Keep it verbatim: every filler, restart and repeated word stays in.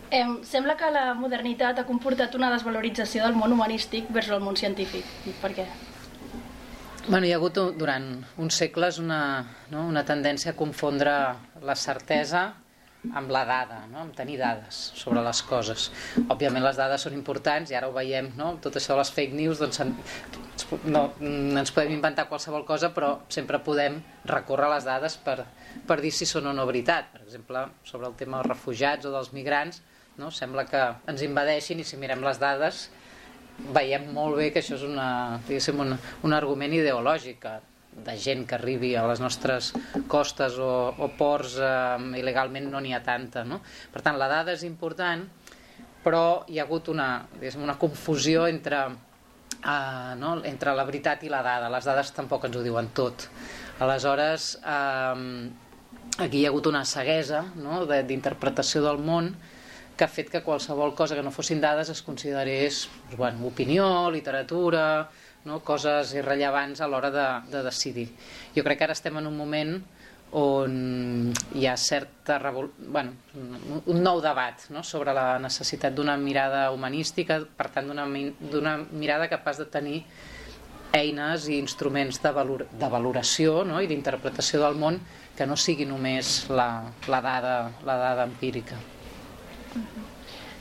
Em, sembla que la modernitat ha comportat una desvalorització del món humanístic vers el món científic. Per què? Bueno, hi ha hagut durant uns segles una, no, una tendència a confondre la certesa amb la dada, no? Amb tenir dades sobre les coses. Òbviament les dades són importants i ara ho veiem, no? Tot això de les fake news, doncs no, ens podem inventar qualsevol cosa, però sempre podem recórrer a les dades per, per dir si són o no veritat. Per exemple, sobre el tema dels refugiats o dels migrants, no? Sembla que ens invadeixin i si mirem les dades veiem molt bé que això és una, diguéssim, un, un argument ideològic de gent que arribi a les nostres costes o, o ports eh, il·legalment no n'hi ha tanta, no? Per tant, la dada és important, però hi ha hagut una, una confusió entre, eh, no? entre la veritat i la dada. Les dades tampoc ens ho diuen tot. Aleshores, eh, aquí hi ha hagut una ceguesa, no? d'interpretació del món que ha fet que qualsevol cosa que no fossin dades es considerés, bueno, opinió, literatura, no? Coses irrellevants a l'hora de, de decidir. Jo crec que ara estem en un moment on hi ha certa revol... bueno, un nou debat, no? Sobre la necessitat d'una mirada humanística, per tant d'una d'una mirada capaç de tenir eines i instruments de, valor... de valoració, no? I d'interpretació del món que no sigui només la, la, dada, la dada empírica. Uh-huh.